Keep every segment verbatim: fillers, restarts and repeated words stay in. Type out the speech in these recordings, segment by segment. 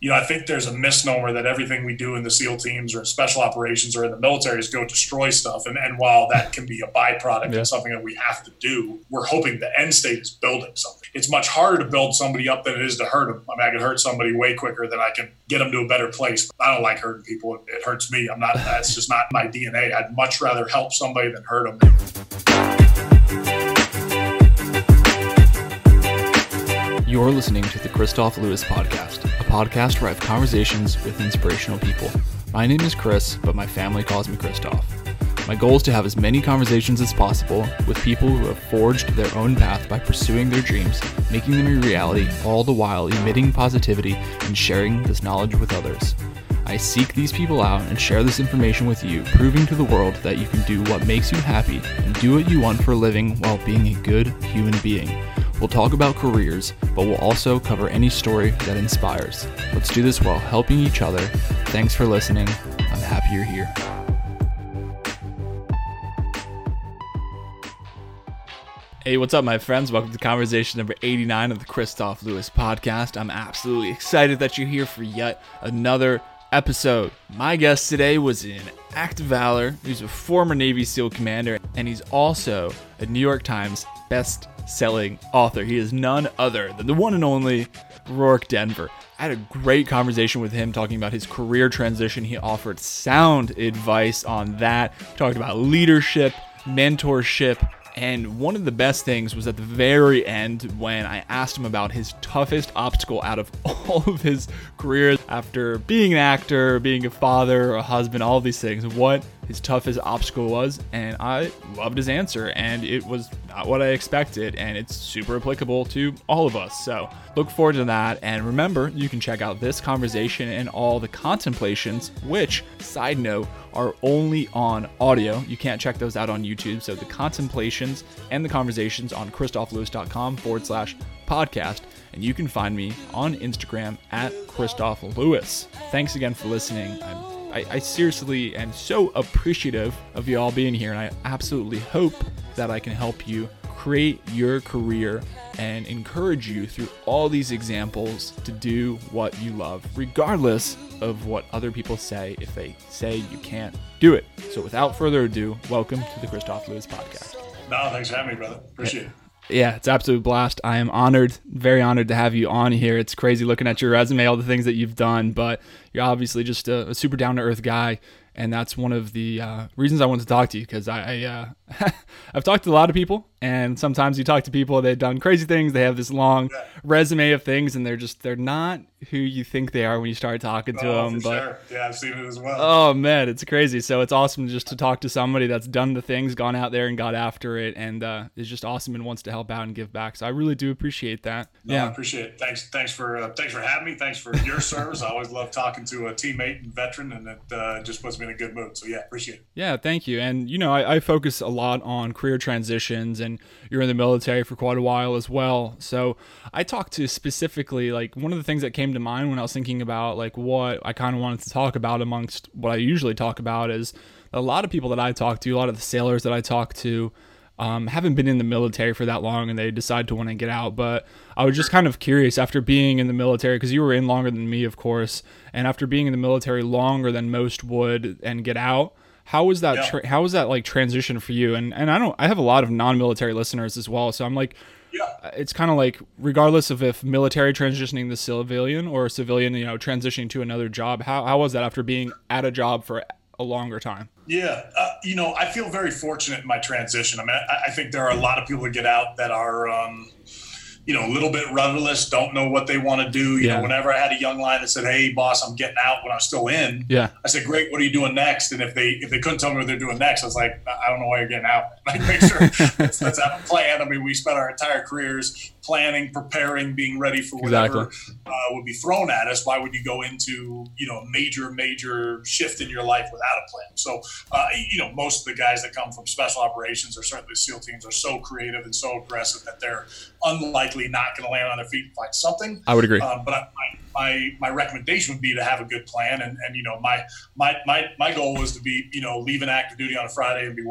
you know, I think there's a misnomer that everything we do in the SEAL teams or in special operations or in the military is go destroy stuff. And, and while that can be a byproduct yeah. and something that we have to do, we're hoping the end state is building something. It's much harder to build somebody up than it is to hurt them. I mean, I can hurt somebody way quicker than I can get them to a better place. I don't like hurting people. It, it hurts me. I'm not, that's just not my D N A. I'd much rather help somebody than hurt them. You're listening to the Christoph Lewis Podcast, a podcast where I have conversations with inspirational people. My name is Chris, but my family calls me Christoph. My goal is to have as many conversations as possible with people who have forged their own path by pursuing their dreams, making them a reality, all the while emitting positivity and sharing this knowledge with others. I seek these people out and share this information with you, proving to the world that you can do what makes you happy and do what you want for a living while being a good human being. We'll talk about careers, but we'll also cover any story that inspires. Let's do this while helping each other. Thanks for listening. I'm happy you're here. Hey, what's up, my friends? Welcome to conversation number eighty-nine of the Christoph Lewis Podcast. I'm absolutely excited that you're here for yet another episode. My guest today was in Act of Valor. He's a former Navy SEAL commander, and he's also a New York Times best-selling author. He is none other than the one and only Roark Denver. I had a great conversation with him talking about his career transition. He offered sound advice on that. We talked about leadership, mentorship, and one of the best things was at the very end when I asked him about his toughest obstacle out of all of his career after being an actor, being a father, a husband, all of these things, what his toughest obstacle was. And I loved his answer, and it was not what I expected, and it's super applicable to all of us. So look forward to that. And remember, you can check out this conversation and all the contemplations, which, side note, are only on audio. You can't check those out on YouTube. So the contemplations and the conversations on christophlewis.com forward slash podcast. And you can find me on Instagram at Christoph Lewis. Thanks again for listening. I'm, I, I seriously am so appreciative of you all being here. And I absolutely hope that I can help you create your career and encourage you through all these examples to do what you love, regardless of what other people say if they say you can't do it. So without further ado, welcome to the Christoph Lewis Podcast. No, thanks for having me, brother. Appreciate it. Yeah, it's absolute blast. I am honored, very honored to have you on here. It's crazy looking at your resume, all the things that you've done, but you're obviously just a, a super down-to-earth guy. And that's one of the uh, reasons I wanted to talk to you, because I, I uh, I've talked to a lot of people, and sometimes you talk to people, they've done crazy things, they have this long yeah. resume of things, and they're just they're not who you think they are when you start talking to oh, them. For but sure. Yeah, I've seen it as well. Oh man, it's crazy. So it's awesome just to talk to somebody that's done the things, gone out there and got after it, and uh, is just awesome and wants to help out and give back. So I really do appreciate that. No, yeah, I appreciate it. Thanks, thanks for uh, thanks for having me. Thanks for your service. I always love talking to a teammate and veteran, and it uh, just puts me in a good mood. So yeah, appreciate it. Yeah, thank you. And you know, I, I focus a lot on career transitions, and you're in the military for quite a while as well. So I talked to specifically, like, one of the things that came to mind when I was thinking about like what I kind of wanted to talk about amongst what I usually talk about is a lot of people that I talk to, a lot of the sailors that I talk to, um, haven't been in the military for that long, and they decide to want to get out. But I was just kind of curious, after being in the military, because you were in longer than me, of course, and after being in the military longer than most would and get out, how was that? Tra- how was that like transition for you? And and I don't, I have a lot of non-military listeners as well, so I'm like, yeah, it's kind of like, regardless of if military transitioning to civilian or civilian, you know, transitioning to another job, how how was that after being at a job for a longer time? Yeah, uh, you know, I feel very fortunate in my transition. I mean, I, I think there are a lot of people that get out that are, um, you know, a little bit rudderless, don't know what they want to do. You yeah. know, whenever I had a young line that said, "Hey, boss, I'm getting out," when I was still in, yeah, I said, "Great, what are you doing next?" And if they if they couldn't tell me what they're doing next, I was like, "I don't know why you're getting out." Like, make sure let's, let's have a plan. I mean, we spent our entire careers planning, preparing, being ready for whatever exactly. uh, would be thrown at us. Why would you go into, you know, a major, major shift in your life without a plan? So, uh, you know, most of the guys that come from special operations or certainly SEAL teams are so creative and so aggressive that they're unlikely not going to land on their feet and find something. I would agree. Um, but I, my my recommendation would be to have a good plan. And, and you know, my my my my goal was to be, you know, leaving active duty on a Friday and be working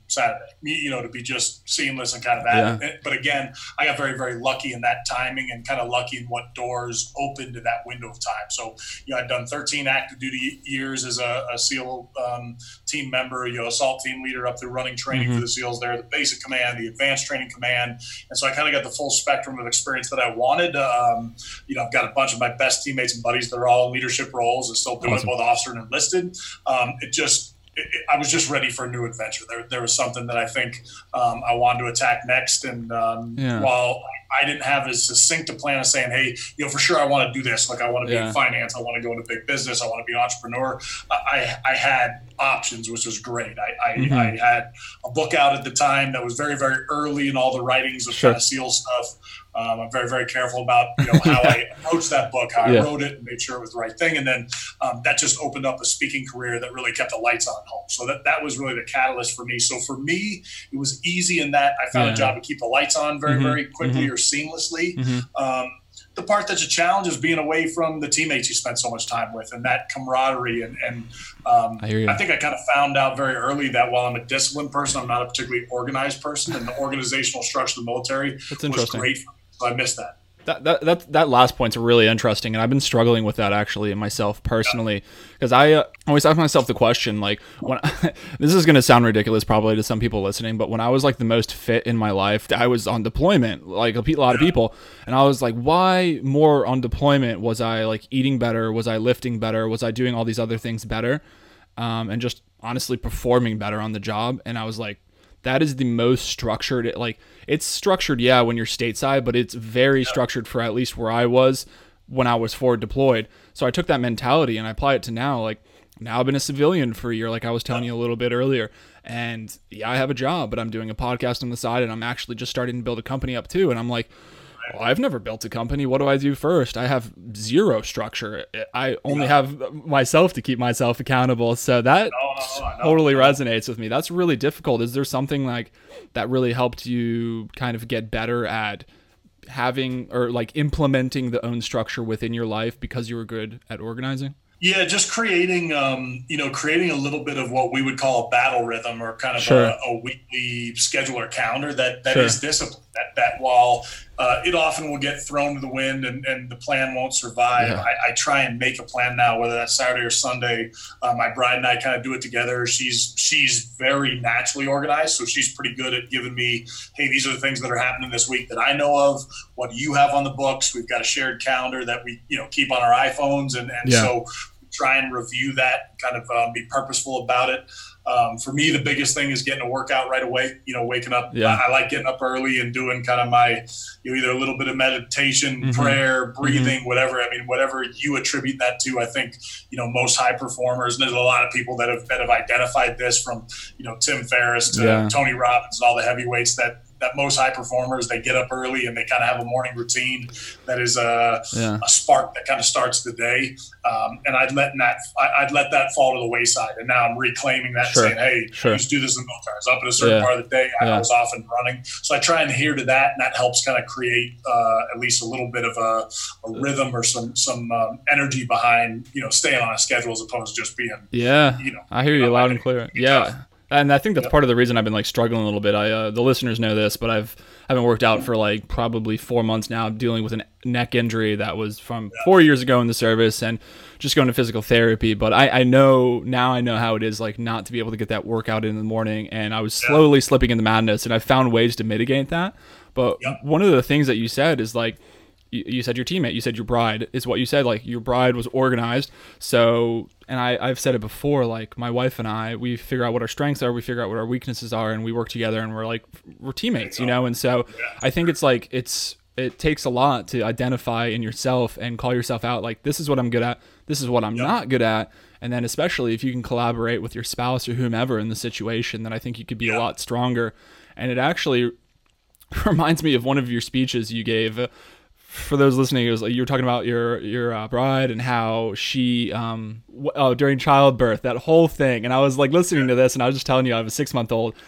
Saturday, you know, to be just seamless and kind of at yeah. it. But again, I got very, very lucky in that timing and kind of lucky in what doors opened in that window of time. So, you know, I'd done thirteen active duty years as a, a SEAL um, team member, you know, assault team leader up through running training mm-hmm. for the SEALs there, the basic command, the advanced training command. And so I kind of got the full spectrum of experience that I wanted. Um, you know, I've got a bunch of my best teammates and buddies that are all in leadership roles and still doing awesome. Both officer and enlisted. Um, it just, it, it, I was just ready for a new adventure. There, there was something that I think um, I wanted to attack next. And um, yeah. while I didn't have as succinct a plan of saying, hey, you know, for sure I want to do this. Like I want to be yeah. in finance. I want to go into big business. I want to be an entrepreneur. I, I had options, which was great. I, I, mm-hmm. I had a book out at the time that was very, very early in all the writings of sure. kind of SEAL stuff. Um, I'm very, very careful about, you know, how I approached that book, how yeah. I wrote it, and made sure it was the right thing. And then um, that just opened up a speaking career that really kept the lights on at home. So that, that was really the catalyst for me. So for me, it was easy in that I found yeah. a job to keep the lights on very, mm-hmm. very quickly mm-hmm. or seamlessly. Mm-hmm. Um, the part that's a challenge is being away from the teammates you spend so much time with and that camaraderie. And, and um, I, I think I kind of found out very early that while I'm a disciplined person, I'm not a particularly organized person. And the organizational structure of the military was great for me. So I missed that. That, that that that last point's really interesting, and I've been struggling with that actually myself personally, because I uh, always ask myself the question, like, when I, this is going to sound ridiculous probably to some people listening, but when I was like the most fit in my life, I was on deployment, like a lot of people, and I was like, why more on deployment? Was I like eating better? Was I lifting better? Was I doing all these other things better? Um, and just honestly performing better on the job? And I was like, that is the most structured, like it's structured, yeah, when you're stateside, but it's very structured for at least where I was when I was forward deployed. So I took that mentality and I apply it to now. Like now I've been a civilian for a year, like I was telling you a little bit earlier. And yeah, I have a job, but I'm doing a podcast on the side and I'm actually just starting to build a company up too. And I'm like, well, I've never built a company. What do I do first? I have zero structure. I only have myself to keep myself accountable. So that no, no, no, totally no. resonates with me. That's really difficult. Is there something like that really helped you kind of get better at having or like implementing the own structure within your life because you were good at organizing? Yeah, just creating, um, you know, creating a little bit of what we would call a battle rhythm or kind of sure. a, a weekly schedule or calendar that, that sure. is discipline. That, that while uh, it often will get thrown to the wind and, and the plan won't survive, yeah. I, I try and make a plan now, whether that's Saturday or Sunday. Uh, my bride and I kind of do it together. She's she's very naturally organized, so she's pretty good at giving me, hey, these are the things that are happening this week that I know of. What do you have on the books? We've got a shared calendar that we, you know, keep on our iPhones, and, and yeah. so try and review that, kind of um, be purposeful about it. Um, for me, the biggest thing is getting a workout right away, you know, waking up. Yeah. I, I like getting up early and doing kind of my, you know, either a little bit of meditation, mm-hmm. prayer, breathing, mm-hmm. whatever. I mean, whatever you attribute that to, I think, you know, most high performers, and there's a lot of people that have, that have identified this, from, you know, Tim Ferriss to yeah. Tony Robbins and all the heavyweights, that that most high performers, they get up early and they kind of have a morning routine that is a, yeah. a spark that kind of starts the day. Um, and I'd let that, I'd let that fall to the wayside. And now I'm reclaiming that, sure. saying, hey, sure. I used to do this in the military. I was up at a certain yeah. part of the day. I yeah. was off and running. So I try and adhere to that. And that helps kind of create uh, at least a little bit of a, a rhythm or some, some um, energy behind, you know, staying on a schedule as opposed to just being, yeah, you know, I hear you loud and clear. Yeah. Tough. And I think that's yep. part of the reason I've been like struggling a little bit. I uh, the listeners know this, but I've I haven't worked out for like probably four months now. I'm dealing with a neck injury that was from yeah. four years ago in the service, and just going to physical therapy. But I, I know now I know how it is like not to be able to get that workout in the morning, and I was slowly yeah. slipping into madness, and I found ways to mitigate that. But yep. one of the things that you said is like, you said your teammate, you said your bride is what you said, like your bride was organized. So, and I, I've said it before, like my wife and I, we figure out what our strengths are, we figure out what our weaknesses are, and we work together, and we're like, we're teammates, you know? And so I think it's like, it's, it takes a lot to identify in yourself and call yourself out. Like, this is what I'm good at. This is what I'm yep. not good at. And then especially if you can collaborate with your spouse or whomever in the situation, then I think you could be yep. a lot stronger. And it actually reminds me of one of your speeches you gave. For those listening, it was like you were talking about your your uh, bride and how she um w- oh during childbirth, that whole thing. And I was like listening to this, and I was just telling you I have a six month old,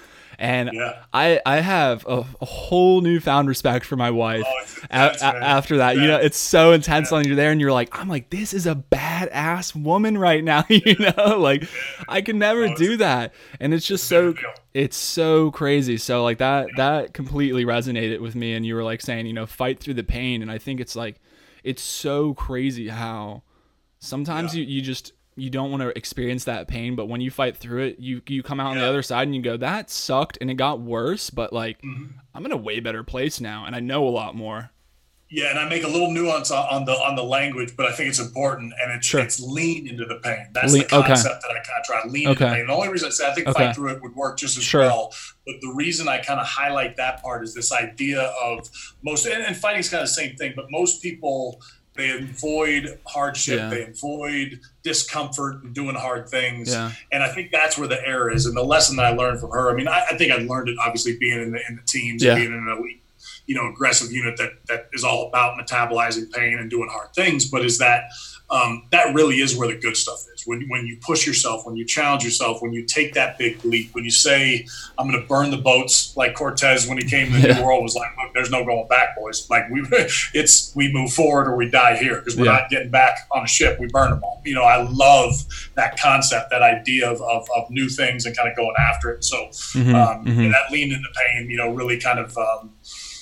And yeah. I I have a, a whole newfound respect for my wife Oh, it's intense, a, a, after that. Yeah. You know, it's so intense Yeah. when you're there and you're like, I'm like, this is a badass woman right now. You know, like I could never Oh, do that. And it's just it's a so, big deal. it's so crazy. So like that, that completely resonated with me. And you were like saying, you know, fight through the pain. And I think it's like, it's so crazy how sometimes Yeah. you, you just, you don't want to experience that pain, but when you fight through it, you you come out on Yeah. the other side and you go, that sucked and it got worse, but like Mm-hmm. I'm in a way better place now and I know a lot more. Yeah, and I make a little nuance on, on the on the language, but I think it's important, and it's Sure. it's lean into the pain. That's Lean- the okay. concept that I kind of try to lean into Okay. the pain. The only reason I say I think Okay. fight through it would work just as Sure. well, but the reason I kind of highlight that part is this idea of most, and, and fighting's kind of the same thing, but most people, they avoid hardship, Yeah. they avoid discomfort and doing hard things. Yeah. And I think that's where the error is. And the lesson that I learned from her, I mean, I, I think I learned it obviously being in the, in the teams, Yeah. and being in an elite, you know, aggressive unit that, that is all about metabolizing pain and doing hard things. But is that, um, that really is where the good stuff is. When, when you push yourself, when you challenge yourself, when you take that big leap, when you say, I'm going to burn the boats, like Cortez, when he came to the Yeah. New World, was like, look, there's no going back, boys. Like we, it's, we move forward or we die here, because we're Yeah. not getting back on a ship. We burn them all. You know, I love that concept, that idea of, of, of new things and kind of going after it. So Mhm, um, mhm. and that lean into pain, you know, really kind of, um,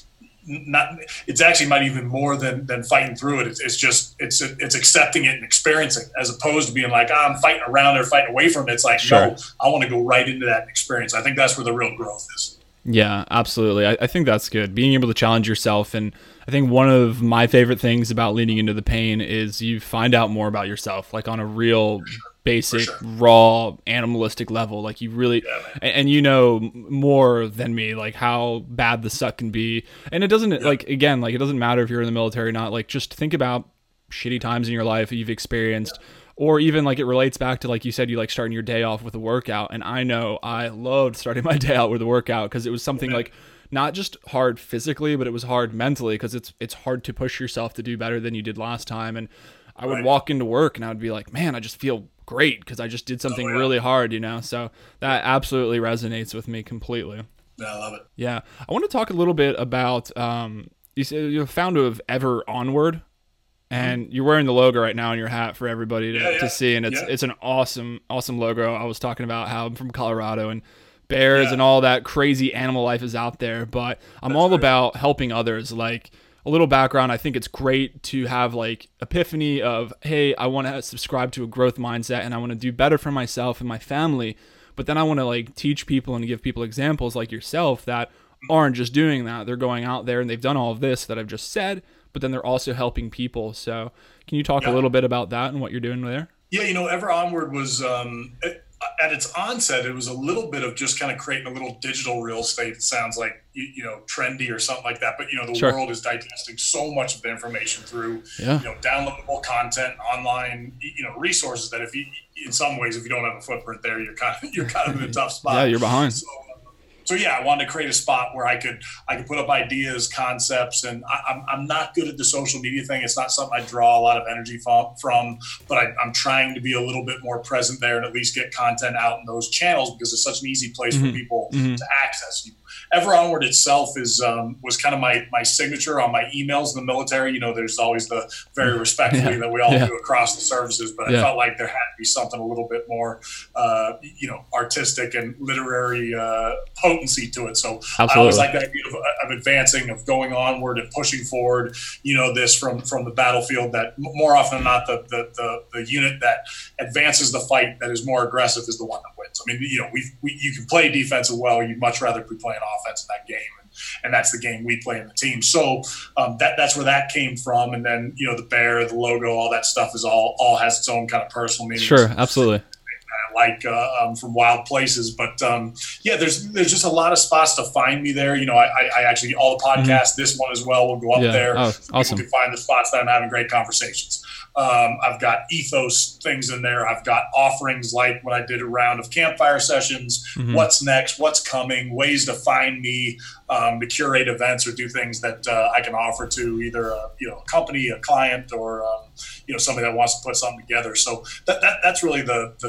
not, it's actually might even more than, than fighting through it. It's, it's just, it's, it's accepting it and experiencing, as opposed to being like, oh, I'm fighting around it or fighting away from it. It's like, Sure. no, I want to go right into that experience. I think that's where the real growth is. Yeah, absolutely. I, I think that's good. Being able to challenge yourself. And I think one of my favorite things about leaning into the pain is you find out more about yourself, like on a real basic, sure. raw, animalistic level. Like you really, Yeah, man. and, and you know more than me, like how bad the suck can be. And it doesn't, like, again, like it doesn't matter if you're in the military or not. Like just think about shitty times in your life that you've experienced. Yeah. Or even like it relates back to, like you said, you like starting your day off with a workout. And I know I loved starting my day out with a workout because it was something like not just hard physically, but it was hard mentally, because it's it's hard to push yourself to do better than you did last time. And I would Right. walk into work and I would be like, man, I just feel great because I just did something Oh, yeah. really hard, you know? So that absolutely resonates with me completely. Yeah, I love it. Yeah. I want to talk a little bit about, um, you said you're a founder of Ever Onward. And you're wearing the logo right now on your hat for everybody to, Yeah, yeah. to see. And it's Yeah. it's an awesome, awesome logo. I was talking about how I'm from Colorado and bears Yeah. and all that crazy animal life is out there. But I'm That's all right. about helping others. Like a little background, I think it's great to have like epiphany of, hey, I want to subscribe to a growth mindset and I want to do better for myself and my family. But then I want to like teach people and give people examples like yourself that aren't just doing that. They're going out there and they've done all of this that I've just said, but then they're also helping people. So can you talk Yeah. a little bit about that and what you're doing there? Yeah, you know, Ever Onward was, um, it, at its onset, it was a little bit of just kind of creating a little digital real estate. It sounds like, you, you know, trendy or something like that. But, you know, the Sure. world is digesting so much of the information through, Yeah. you know, downloadable content, online, you know, resources that if you, in some ways, if you don't have a footprint there, you're kind of, you're kind of in a tough spot. Yeah, you're behind. So, So yeah, I wanted to create a spot where I could I could put up ideas, concepts, and I, I'm I'm not good at the social media thing. It's not something I draw a lot of energy from. from but I, I'm trying to be a little bit more present there and at least get content out in those channels because it's such an easy place Mhm. for people Mhm. to access you. Ever Onward itself is um, was kind of my my signature on my emails in the military. You know, there's always the very respectfully Yeah. that we all Yeah. do across the services, but Yeah. I felt like there had to be something a little bit more, uh, you know, artistic and literary uh, potency to it. So I always Absolutely. like the idea of, of advancing, of going onward and pushing forward. You know, this from from the battlefield that m- more often than not, the the the, the unit that advances the fight that is more aggressive is the one that wins. I mean, you know, we we you can play defensive well. You'd much rather be playing offense in that game, and, and that's the game we play in the team. So um, that that's where that came from. And then you know, the bear, the logo, all that stuff is all all has its own kind of personal meaning. Sure, absolutely. Like uh, um, from Wild Places, but um, yeah, there's there's just a lot of spots to find me there. You know, I, I, I actually all the podcasts, this one as well, will go up Yeah. there. Oh, So awesome. People can find the spots that I'm having great conversations. Um, I've got ethos things in there. I've got offerings like when I did a round of campfire sessions. Mhm. What's next? What's coming? Ways to find me, um, to curate events or do things that uh, I can offer to either a, you know a company, a client, or um, you know somebody that wants to put something together. So that, that that's really the the thing. And it,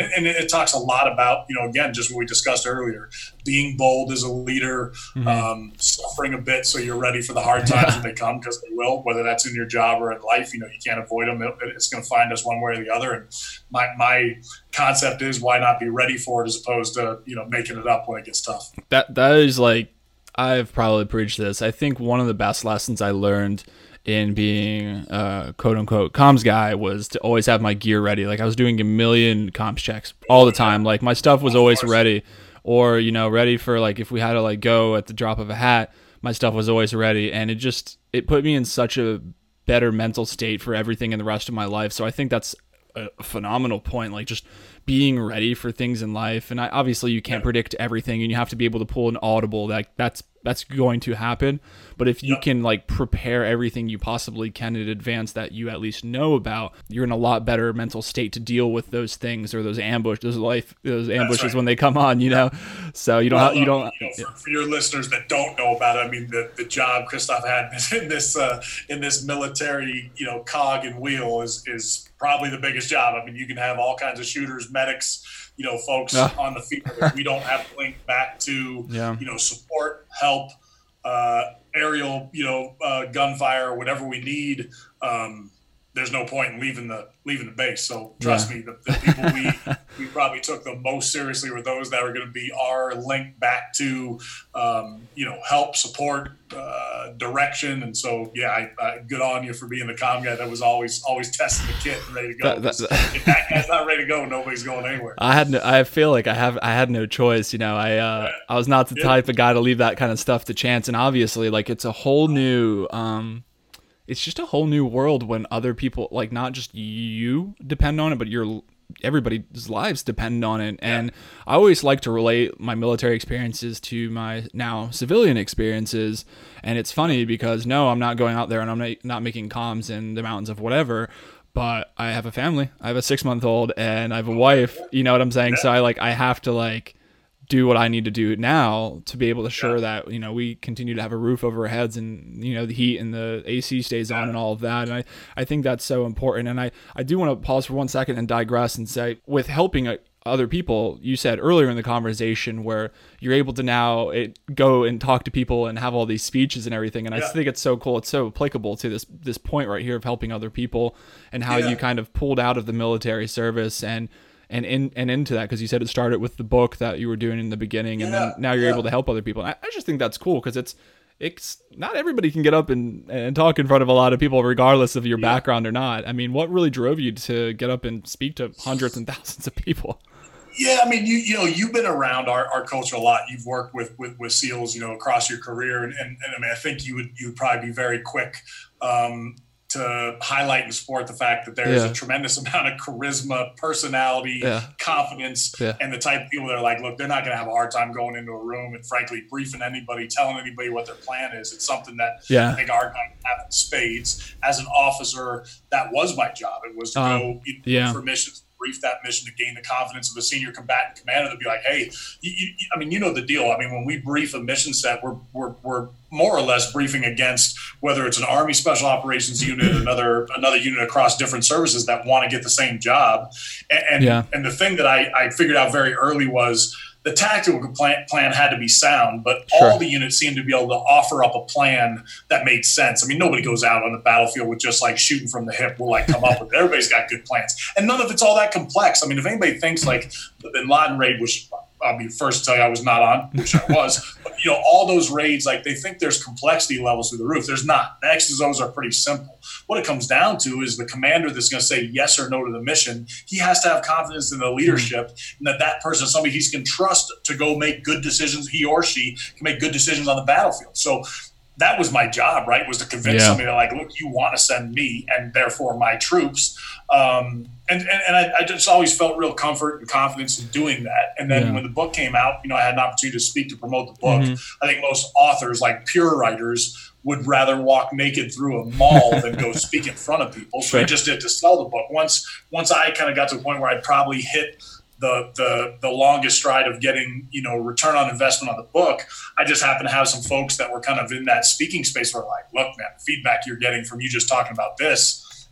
and, and it talks a lot about, you know, again, just what we discussed earlier, being bold as a leader, mm-hmm. um, suffering a bit so you're ready for the hard times when they come, because they will, whether that's in your job or in life. You know, you can't avoid them. It, it's going to find us one way or the other. And my my concept is, why not be ready for it as opposed to, you know, making it up when it gets tough. That That is like, I've probably preached this. I think one of the best lessons I learned in being a quote unquote comms guy was to always have my gear ready. Like I was doing a million comms checks all the time. Like my stuff was always ready, or, you know, ready for like, if we had to like go at the drop of a hat, my stuff was always ready. And it just, it put me in such a better mental state for everything in the rest of my life. So I think that's a phenomenal point. Like just being ready for things in life. And I, obviously you can't predict everything, and you have to be able to pull an audible. That that's that's going to happen. But if you yep. can like prepare everything you possibly can in advance that you at least know about, you're in a lot better mental state to deal with those things, or those ambush, those life, those ambushes right. when they come on, you know? So you don't, well, have, you don't, you know, for, for your listeners that don't know about it, I mean, the, the job Christoph had in this, uh, in this military, you know, cog and wheel is, is probably the biggest job. I mean, you can have all kinds of shooters, medics, you know, folks uh. on the field that we don't have linked back to, yeah. you know, support, help, uh, aerial, you know, uh, gunfire, whatever we need. Um, there's no point in leaving the leaving the base. So trust yeah. me, the, the people we we probably took the most seriously were those that were going to be our link back to, um, you know, help, support, uh, direction. And so, yeah, I, I, good on you for being the comm guy that was always always testing the kit and ready to go. That, that, if that guy's not ready to go, nobody's going anywhere. I had no, I feel like I have I had no choice. You know, I uh, yeah. I was not the yeah. type of guy to leave that kind of stuff to chance. And obviously, like, it's a whole new. Um, It's just a whole new world when other people, like not just you depend on it, but your everybody's lives depend on it. And yeah. I always like to relate my military experiences to my now civilian experiences. And it's funny because no, I'm not going out there and I'm not, not making comms in the mountains of whatever, but I have a family. I have a six month old and I have a wife. You know what I'm saying? Yeah. So I like I have to like do what I need to do now to be able to assure yeah. that, you know, we continue to have a roof over our heads and, you know, the heat and the A C stays on yeah. and all of that. And I, I think that's so important. And I, I do want to pause for one second and digress and say, with helping other people, you said earlier in the conversation where you're able to now it, go and talk to people and have all these speeches and everything. And yeah. I think it's so cool. It's so applicable to this, this point right here of helping other people and how yeah. you kind of pulled out of the military service and And in and into that, because you said it started with the book that you were doing in the beginning, and yeah, then now you're yeah. able to help other people. And I, I just think that's cool because it's it's not everybody can get up and, and talk in front of a lot of people, regardless of your yeah. background or not. I mean, what really drove you to get up and speak to hundreds and thousands of people? Yeah, I mean, you you know, you've been around our, our culture a lot. You've worked with with, with SEALs, you know, across your career, and, and, and I mean, I think you would you would probably be very quick. Um, to highlight and support the fact that there's yeah. a tremendous amount of charisma, personality, yeah. confidence, yeah. and the type of people that are like, look, they're not going to have a hard time going into a room and frankly briefing anybody, telling anybody what their plan is. It's something that yeah. I think our guys have in spades. As an officer, that was my job. It was to um, go you know, yeah. for missions, brief that mission to gain the confidence of a senior combatant commander to be like, hey, you, you, I mean, you know the deal. I mean, when we brief a mission set, we're we're we're more or less briefing against whether it's an Army Special Operations unit, another another unit across different services that want to get the same job. And and, yeah. and the thing that I, I figured out very early was the tactical plan, plan had to be sound, but sure. all the units seemed to be able to offer up a plan that made sense. I mean, nobody goes out on the battlefield with just like shooting from the hip. We'll like come up with it. Everybody's got good plans. And none of it's all that complex. I mean, if anybody thinks like the Bin Laden raid, which I'll be first to tell you I was not on, which I was, but you know, all those raids, like they think there's complexity levels through the roof. There's not. The X's and O's are pretty simple. What it comes down to is the commander that's going to say yes or no to the mission. He has to have confidence in the leadership and that that person is somebody he can trust to go make good decisions. He or she can make good decisions on the battlefield. So that was my job, right? Was to convince yeah. somebody that like, look, you want to send me and therefore my troops. Um, and, and, and I, I just always felt real comfort and confidence in doing that. And then yeah. when the book came out, you know, I had an opportunity to speak to promote the book. Mm-hmm. I think most authors, like pure writers, would rather walk naked through a mall than go speak in front of people. So sure. I just did to sell the book. Once once I kind of got to the point where I'd probably hit the the the longest stride of getting, you know, return on investment on the book, I just happened to have some folks that were kind of in that speaking space where like, look, man, the feedback you're getting from you just talking about this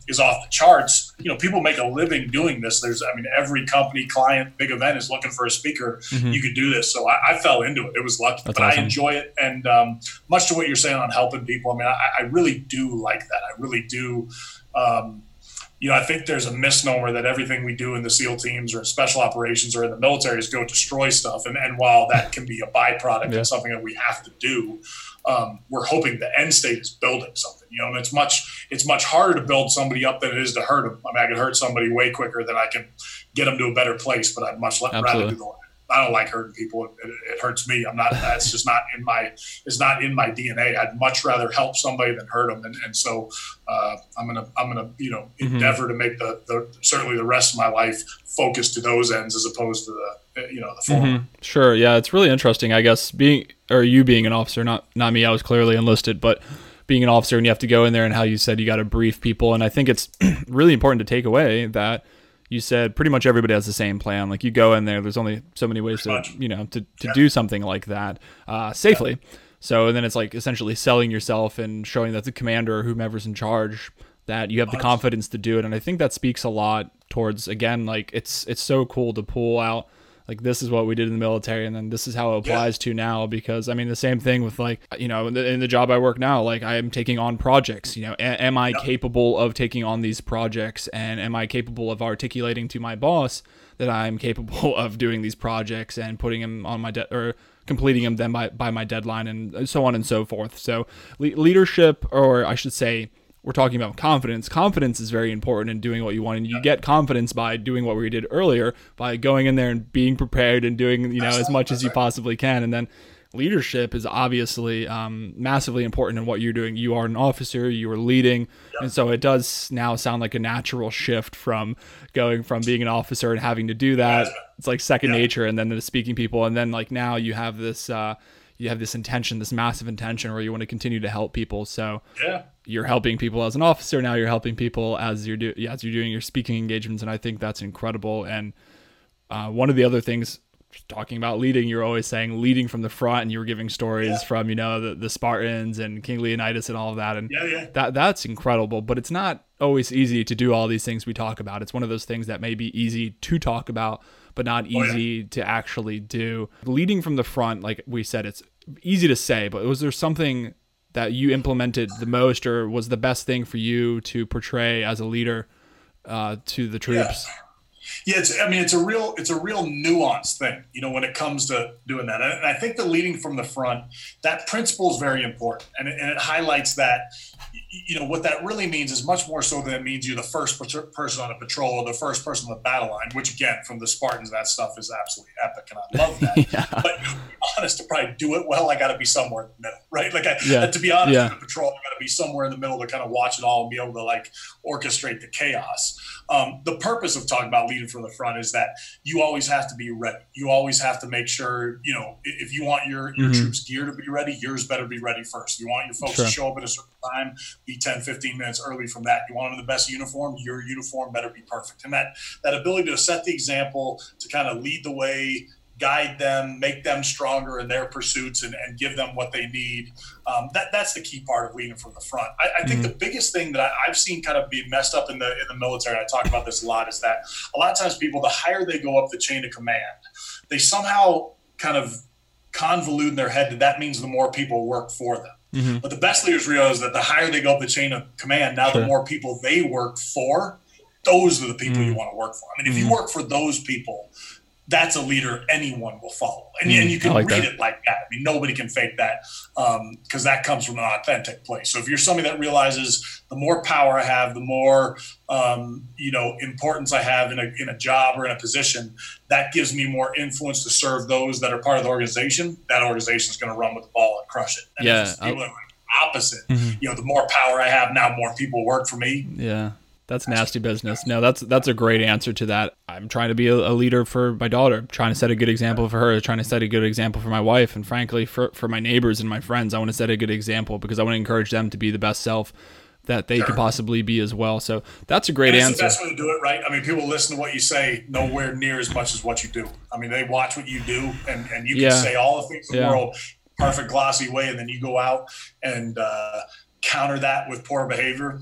is off the charts. You know, people make a living doing this. There's, I mean, every company, client, big event is looking for a speaker. Mm-hmm. You could do this. So I, I fell into it. It was lucky, That's but awesome. I enjoy it. And um, much to what you're saying on helping people, I mean, I, I really do like that. I really do. Um, you know, I think there's a misnomer that everything we do in the SEAL teams or in special operations or in the military is go destroy stuff. And, and while that can be a byproduct yeah. and something that we have to do, um, we're hoping the end state is building something, you know, and it's much, it's much harder to build somebody up than it is to hurt them. I mean, I can hurt somebody way quicker than I can get them to a better place, but I'd much Absolutely. rather do the I don't like hurting people. It, it, it hurts me. I'm not, that's just not in my, it's not in my D N A. I'd much rather help somebody than hurt them. And, and so uh, I'm going to, I'm going to, you know, mm-hmm. endeavor to make the, the, certainly the rest of my life focus to those ends as opposed to the, you know, the former. Mm-hmm. Sure. Yeah. It's really interesting, I guess, being, or you being an officer, not, not me, I was clearly enlisted, but being an officer and you have to go in there and how you said you got to brief people. And I think it's really important to take away that you said pretty much everybody has the same plan. Like you go in there, there's only so many ways to, you know, to, to yeah. do something like that uh, safely. Yeah. So then it's like essentially selling yourself and showing that the commander or whomever's in charge that you have the confidence to do it. And I think that speaks a lot towards, again, like it's, it's so cool to pull out like, this is what we did in the military, and then this is how it applies yeah. to now. Because I mean, the same thing with like, you know, in the, in the job I work now, like I am taking on projects, you know, a, am I yeah. capable of taking on these projects, and am I capable of articulating to my boss that I'm capable of doing these projects and putting them on my de- or completing them then by, by my deadline, and so on and so forth. So le- leadership, or I should say, we're talking about confidence. Confidence is very important in doing what you want, and you get confidence by doing what we did earlier, by going in there and being prepared and doing, you know, as much as you possibly can. And then leadership is obviously um, massively important in what you're doing. You are an officer, you are leading, and so it does now sound like a natural shift from going from being an officer and having to do that. It's like second nature, and then the speaking people, and then like now you have this. Uh, you have this intention, this massive intention where you want to continue to help people. So yeah. you're helping people as an officer. Now you're helping people as you're, do- as you're doing your speaking engagements. And I think that's incredible. And uh, one of the other things, talking about leading, you're always saying leading from the front, and you were giving stories yeah. from, you know, the, the Spartans and King Leonidas and all of that. And yeah, yeah. that that's incredible, but it's not always easy to do all these things we talk about. It's one of those things that may be easy to talk about, but not easy oh, yeah. to actually do. Leading from the front, like we said, it's easy to say, but was there something that you implemented the most, or was the best thing for you to portray as a leader uh, to the troops? Yeah. Yeah, it's, I mean, it's a real, it's a real nuanced thing, you know, when it comes to doing that. And I think the leading from the front, that principle is very important. And it, and it highlights that, you know, what that really means is much more so than it means you're the first person on a patrol or the first person on the battle line, which again, from the Spartans, that stuff is absolutely epic. And I love that. yeah. But to be honest, to probably do it well, I got to be somewhere in the middle, right? Like I, yeah. to be honest, yeah. in the patrol, I got to be somewhere in the middle to kind of watch it all and be able to like orchestrate the chaos. Um, the purpose of talking about leading from the front is that you always have to be ready. You always have to make sure, you know, if you want your, your mm-hmm. troops' gear to be ready, yours better be ready first. You want your folks sure. to show up at a certain time, be ten, fifteen minutes early from that. You want them in the best uniform, your uniform better be perfect. And that, that ability to set the example, to kind of lead the way, guide them, make them stronger in their pursuits, and, and give them what they need. Um, that that's the key part of leading from the front. I, I think mm-hmm. the biggest thing that I, I've seen kind of be messed up in the in the military, and I talk about this a lot, is that a lot of times people, the higher they go up the chain of command, they somehow kind of convolute in their head that that means the more people work for them. Mm-hmm. But the best leaders realize that the higher they go up the chain of command, now sure. the more people they work for, those are the people mm-hmm. you want to work for. I mean, if mm-hmm. you work for those people, that's a leader anyone will follow. And, mm, and you can like read that. it like that. I mean, nobody can fake that because um, that comes from an authentic place. So if you're somebody that realizes the more power I have, the more, um, you know, importance I have in a, in a job or in a position, that gives me more influence to serve those that are part of the organization. That organization is going to run with the ball and crush it. And yeah. It's opposite. Mm-hmm. You know, the more power I have, now more people work for me. Yeah. That's nasty business. No, that's that's a great answer to that. I'm trying to be a, a leader for my daughter, trying to set a good example for her, trying to set a good example for my wife, and frankly, for, for my neighbors and my friends. I want to set a good example because I want to encourage them to be the best self that they sure. could possibly be as well. So that's a great and it's answer. It's the best way to do it, right? I mean, people listen to what you say nowhere near as much as what you do. I mean, they watch what you do, and, and you can yeah. say all the things in the yeah. world, perfect, glossy way, and then you go out and uh, counter that with poor behavior.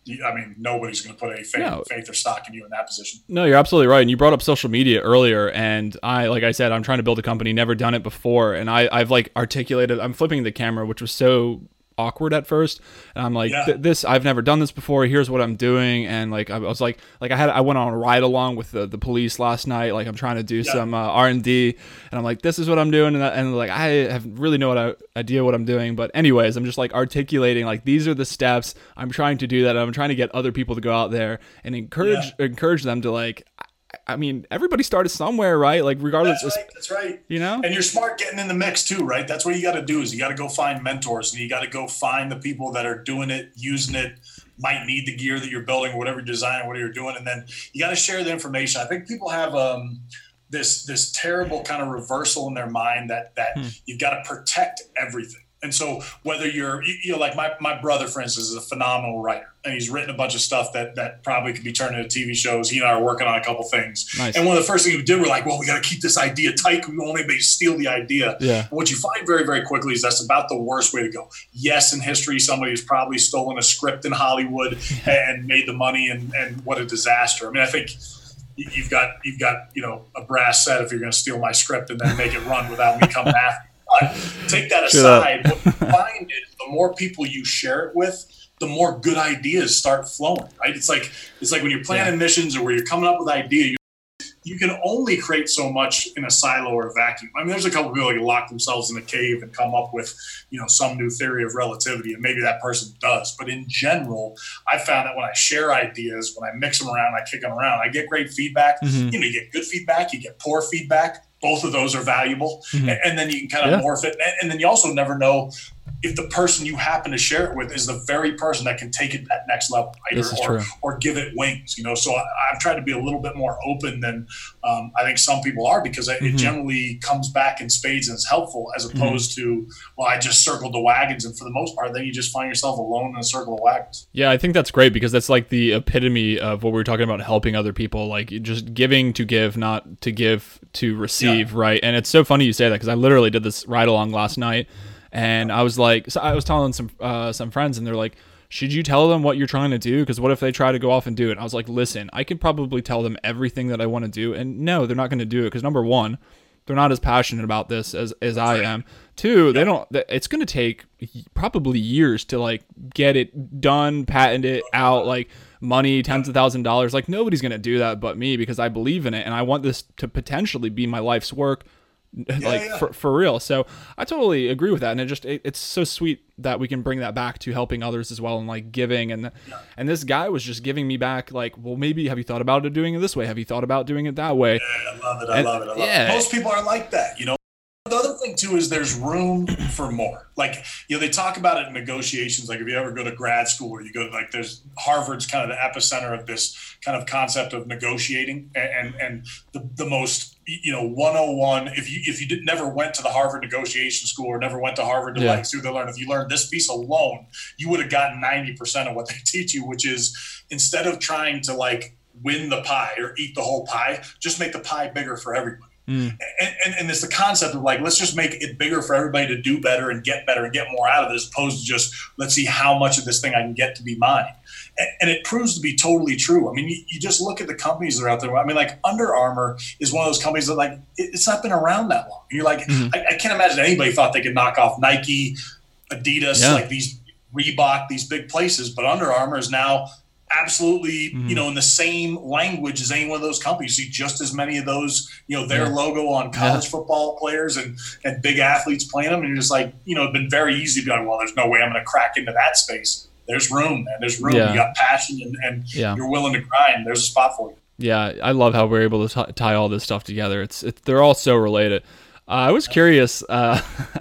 I mean, nobody's going to put any faith, no. faith or stock in you in that position. No, you're absolutely right. And you brought up social media earlier, and I, like I said, I'm trying to build a company, never done it before, and I, I've like articulated. I'm flipping the camera, which was so awkward at first, and I'm like, yeah. this I've never done this before. Here's what I'm doing, and like I was like, like I had I went on a ride along with the, the police last night. Like I'm trying to do yeah. some uh, R and D, and I'm like, this is what I'm doing, and, and like I have really no idea what I'm doing. But anyways, I'm just like articulating like these are the steps. I'm trying to do that. I'm trying to get other people to go out there and encourage yeah. encourage them to like. I mean, everybody started somewhere, right? Like, regardless. That's right. That's right. You know? And you're smart getting in the mix, too, right? That's what you got to do is you got to go find mentors and you got to go find the people that are doing it, using it, might need the gear that you're building, whatever you're designing, whatever you're doing. And then you got to share the information. I think people have um, this this terrible kind of reversal in their mind that, that hmm. you've got to protect everything. And so whether you're, you know, like my, my brother, for instance, is a phenomenal writer, and he's written a bunch of stuff that, that probably could be turned into T V shows. He and I are working on a couple things. Nice. And one of the first things we did, we're like, well, we got to keep this idea tight. We don't want anybody to steal the idea. Yeah. And what you find very, very quickly is that's about the worst way to go. Yes, in history, somebody has probably stolen a script in Hollywood and made the money, and, and what a disaster. I mean, I think you've got, you've got, you know, a brass set if you're going to steal my script and then make it run without me coming after you. But take that aside, what you find is the more people you share it with, the more good ideas start flowing, right? It's like it's like when you're planning yeah. missions or where you're coming up with ideas, you, you can only create so much in a silo or a vacuum. I mean, there's a couple of people that lock themselves in a cave and come up with, you know, some new theory of relativity, and maybe that person does. But in general, I found that when I share ideas, when I mix them around, I kick them around, I get great feedback. Mm-hmm. You know, you get good feedback, you get poor feedback. Both of those are valuable. Mm-hmm. And, and then you can kind of yeah. morph it. And, and then you also never know if the person you happen to share it with is the very person that can take it that next level, right? This is or, true. or give it wings, you know? So I, I've tried to be a little bit more open than um, I think some people are, because it, mm-hmm. it generally comes back in spades and is helpful, as opposed mm-hmm. to, well, I just circled the wagons. And for the most part, then you just find yourself alone in a circle of wagons. Yeah, I think that's great, because that's like the epitome of what we were talking about, helping other people, like just giving to give, not to give to receive, yeah. right? And it's so funny you say that, because I literally did this ride along last night. And I was like, so I was telling some uh, some friends, and they're like, should you tell them what you're trying to do? Because what if they try to go off and do it? I was like, listen, I could probably tell them everything that I want to do. And no, they're not going to do it, because number one, they're not as passionate about this as, as I am. Two, they don't, it's going to take probably years to like get it done, patent it out, like money, tens of thousands of dollars. Like nobody's going to do that but me, because I believe in it. And I want this to potentially be my life's work. like yeah, yeah. For, for real. So I totally agree with that. And it just, it, it's so sweet that we can bring that back to helping others as well, and like giving. And, yeah. and this guy was just giving me back like, well, maybe have you thought about it doing it this way? Have you thought about doing it that way? Yeah, I love it. I and, love it. I love yeah. it. Most people are like that, you know? The other thing too is there's room for more. Like, you know, they talk about it in negotiations. Like if you ever go to grad school, or you go to like, there's Harvard's kind of the epicenter of this kind of concept of negotiating, and and, and the, the most, you know, one oh one. If you if you did, never went to the Harvard negotiation school, or never went to Harvard to yeah. like see what they learn, if you learned this piece alone, you would have gotten ninety percent of what they teach you, which is instead of trying to like win the pie or eat the whole pie, just make the pie bigger for everybody. Mm. And, and, and it's the concept of like, let's just make it bigger for everybody to do better and get better and get more out of it, as opposed to just, let's see how much of this thing I can get to be mine. And, and it proves to be totally true. I mean, you, you just look at the companies that are out there. I mean, like Under Armour is one of those companies that like, it, it's not been around that long. And you're like, mm. I, I can't imagine anybody thought they could knock off Nike, Adidas, yeah. like these Reebok, these big places. But Under Armour is now absolutely, mm-hmm. you know, in the same language as any one of those companies. You see just as many of those, you know, their yeah. logo on college yeah. football players and, and big athletes playing them. And you're just like, you know, it's been very easy to be like, well, there's no way I'm going to crack into that space. There's room, man. There's room. Yeah. You got passion and, and yeah. you're willing to grind. There's a spot for you. Yeah. I love how we're able to t- tie all this stuff together. It's, it's they're all so related. Uh, I was curious. Uh,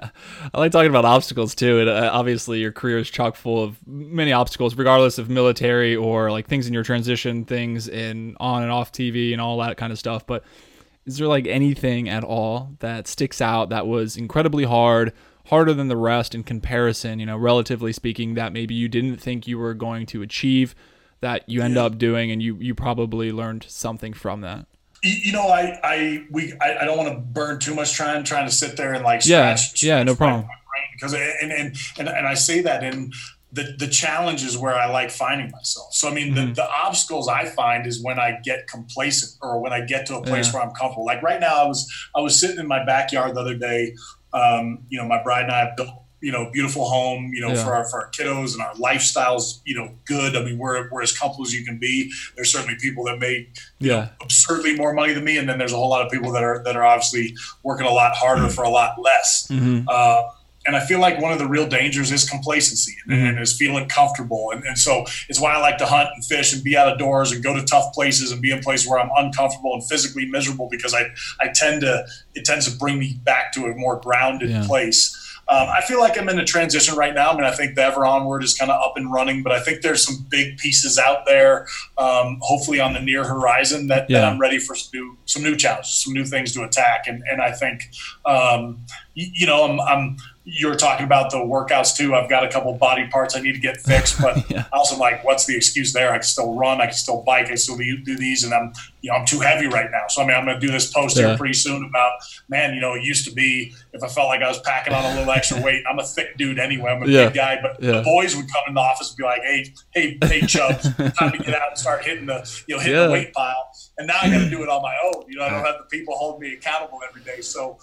I like talking about obstacles too. And uh, obviously, your career is chock full of many obstacles, regardless of military or like things in your transition, things in on and off T V, and all that kind of stuff. But is there like anything at all that sticks out that was incredibly hard, harder than the rest in comparison? You know, relatively speaking, that maybe you didn't think you were going to achieve, that you end up doing, and you you probably learned something from that. You know, I I we I, I don't want to burn too much time trying to sit there and like scratch. Yeah, yeah, no problem. Because and, and and and I say that in the, the challenge is where I like finding myself. So, I mean, mm-hmm. the, the obstacles I find is when I get complacent or when I get to a place yeah. where I'm comfortable. Like right now, I was, I was sitting in my backyard the other day. Um, you know, my bride and I built, you know, beautiful home, you know, yeah. for our, for our kiddos, and our lifestyle's, you know, good. I mean, we're, we're as comfortable as you can be. There's certainly people that make you yeah. know, absurdly more money than me. And then there's a whole lot of people that are, that are obviously working a lot harder mm-hmm. for a lot less. Mm-hmm. Uh, And I feel like one of the real dangers is complacency and, mm-hmm. and is feeling comfortable. And, and so it's why I like to hunt and fish and be out of doors and go to tough places and be in places where I'm uncomfortable and physically miserable, because I, I tend to, it tends to bring me back to a more grounded yeah. place. Um, I feel like I'm in a transition right now. I mean, I think the Ever Onward is kind of up and running, but I think there's some big pieces out there, um, hopefully on the near horizon, that, yeah. that I'm ready for some new, some new challenges, some new things to attack. And, and I think, um, you, you know, I'm, I'm, you were talking about the workouts too. I've got a couple body parts I need to get fixed, but yeah. I also like, what's the excuse there? I can still run, I can still bike, I can still do, do these, and I'm, you know, I'm too heavy right now. So I mean, I'm going to do this post yeah. here pretty soon about, man, you know, it used to be if I felt like I was packing on a little extra weight. I'm a thick dude anyway. I'm a yeah. big guy, but yeah. the boys would come in the office and be like, "Hey, hey, hey, Chubbs, time to get out and start hitting the, you know, hitting yeah. the weight pile." And now I got to do it on my own. You know, I don't have the people holding me accountable every day. So.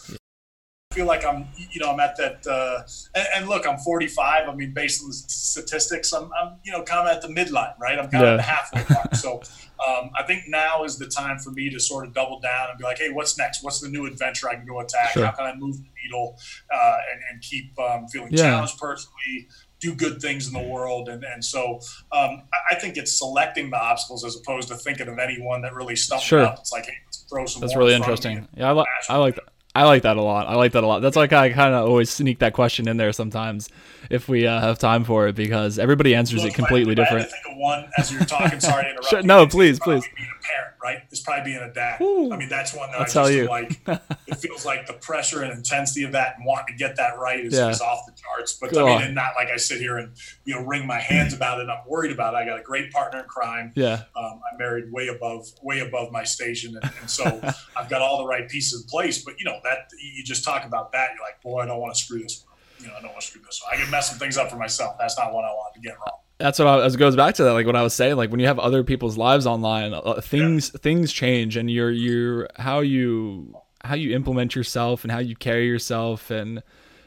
I feel like I'm, you know, I'm at that, uh, and, and look, I'm forty-five. I mean, based on the statistics, I'm, I'm you know, kind of at the midline, right? I'm kind yeah. of at the halfway mark. So um, I think now is the time for me to sort of double down and be like, hey, what's next? What's the new adventure I can go attack? Sure. How can I move the needle uh, and, and keep um, feeling yeah. challenged personally, do good things in the world? And, and so um, I think it's selecting the obstacles as opposed to thinking of any one that really stumps sure. up. It's like, hey, let's throw some That's really interesting. Yeah, I, li- I like that. I like that a lot. I like that a lot. That's like I kind of always sneak that question in there sometimes if we uh, have time for it, because everybody answers Look, it completely I, different. I think of one as you're talking. Sorry to interrupt. Sure, no, please, please. Being a parent, right? It's probably being a dad. Ooh, I mean, that's one that I'll I tell just you. like. It feels like the pressure and intensity of that and wanting to get that right is, yeah. is off the charts. But Go I mean, on. and not like I sit here and you know wring my hands about it. I'm worried about it. I got a great partner in crime. Yeah. Um, I'm married way above, way above my station, and, and so I've got all the right pieces in place. But you know that you just talk about that, you're like, boy, I don't want to screw this one. You know, I don't want to screw this one. I can mess some things up for myself. That's not what I want to get wrong. That's what I, it goes back to that. Like when I was saying, like when you have other people's lives online, uh, things yeah. things change, and you're you're how you how you implement yourself and how you carry yourself, and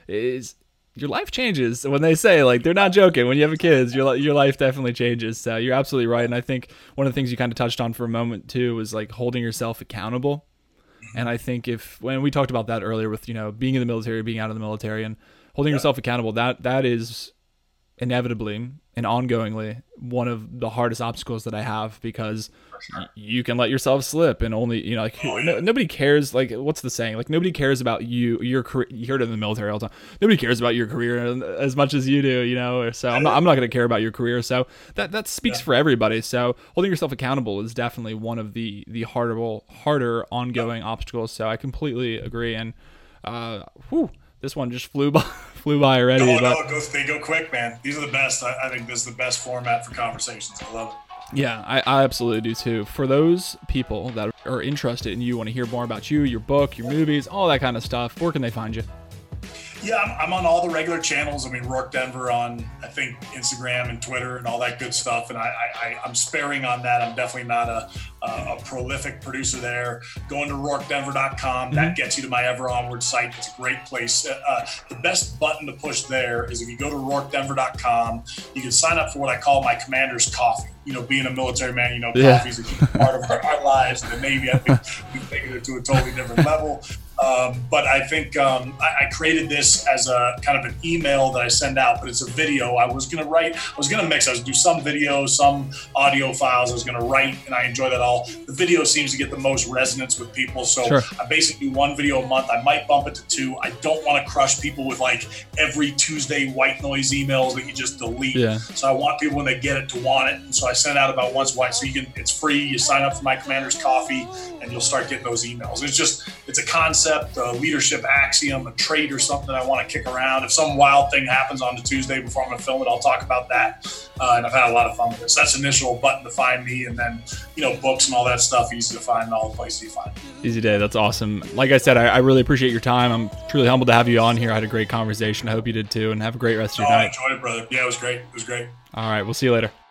is your life changes. When they say, like, they're not joking. When you have kids, your your life definitely changes. So you're absolutely right. And I think one of the things you kind of touched on for a moment too was like holding yourself accountable. And I think if, when we talked about that earlier with, you know, being in the military, being out of the military, and holding yeah. yourself accountable, that that is inevitably and ongoingly one of the hardest obstacles that I have, because sure. y- you can let yourself slip and only, you know, like oh, yeah. no, nobody cares. Like, what's the saying? Like, nobody cares about you, your career. You heard it in the military all the time. Nobody cares about your career as much as you do, you know, so I'm not, I'm not going to care about your career. So that, that speaks yeah. for everybody. So holding yourself accountable is definitely one of the, the harder, harder ongoing yeah. obstacles. So I completely agree. And, uh, whew, this one just flew by, flew by already. No, but, no, it goes, they go quick, man. These are the best. I, I think this is the best format for conversations. I love it. Yeah, I, I absolutely do too. For those people that are interested in you, want to hear more about you, your book, your movies, all that kind of stuff, where can they find you? Yeah, I'm, I'm on all the regular channels. I mean, Rourke Denver on, I think, Instagram and Twitter and all that good stuff. And I, I, I'm sparing on that. I'm definitely not a, a, a prolific producer there. Going to rourke denver dot com, mm-hmm. that gets you to my Ever Onward site. It's a great place. Uh, the best button to push there is if you go to rourke denver dot com, you can sign up for what I call my Commander's Coffee. You know, being a military man, you know, yeah. coffee is a key part of our, our lives. In the Navy, I think we've taken it to a totally different level. Um, but I think um, I, I created this as a kind of an email that I send out, but it's a video. I was going to write, I was going to mix, I was going to do some video, some audio files. I was going to write, and I enjoy that all. The video seems to get the most resonance with people. So sure. I basically do one video a month. I might bump it to two. I don't want to crush people with like every Tuesday white noise emails that you just delete. Yeah. So I want people when they get it to want it. And so I send out about once a while. So you can, it's free. You sign up for my Commander's Coffee and you'll start getting those emails. It's just, it's a concept concept, a leadership axiom, a trait or something that I want to kick around. If some wild thing happens on the Tuesday before I'm going to film it, I'll talk about that. Uh, and I've had a lot of fun with this. That's initial button to find me, and then, you know, books and all that stuff, easy to find in all the places you find me. Easy day. That's awesome. Like I said, I, I really appreciate your time. I'm truly humbled to have you on here. I had a great conversation. I hope you did too, and have a great rest of your oh, night. I enjoyed it, brother. Yeah, it was great. It was great. All right. We'll see you later.